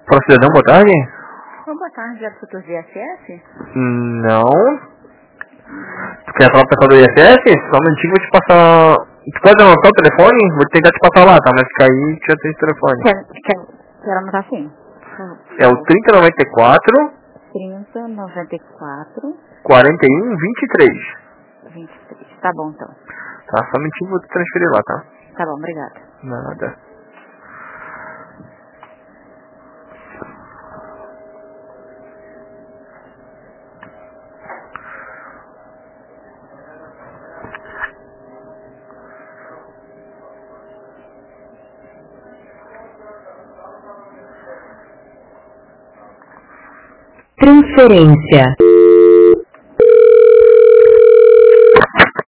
Para cidadão, boa tarde? Boa tarde, é do setor de ISS? Não. Tu quer falar pro pessoal do ISS? Só um minutinho, vou te passar... Tu pode anotar o telefone? Vou tentar te passar lá, tá? Mas cair, já tem esse telefone. Quero anotar sim. É o 3094 3094 41 23. 23. Tá bom então. Tá, só um minutinho, vou te transferir lá, tá? Tá bom, obrigada. Nada. Transferência.